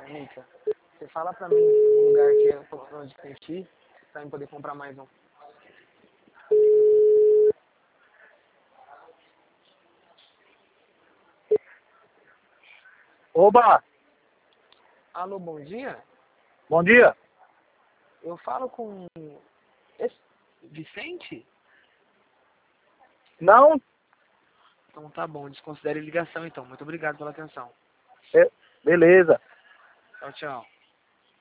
Mica, você fala pra mim um lugar que é onde tem que ir, pra eu poder comprar mais um. Oba, Alô, bom dia? bom dia. Eu falo com esse Vicente? Não, Então tá bom, desconsidere ligação então. Muito obrigado pela atenção. beleza. Tchau, tchau.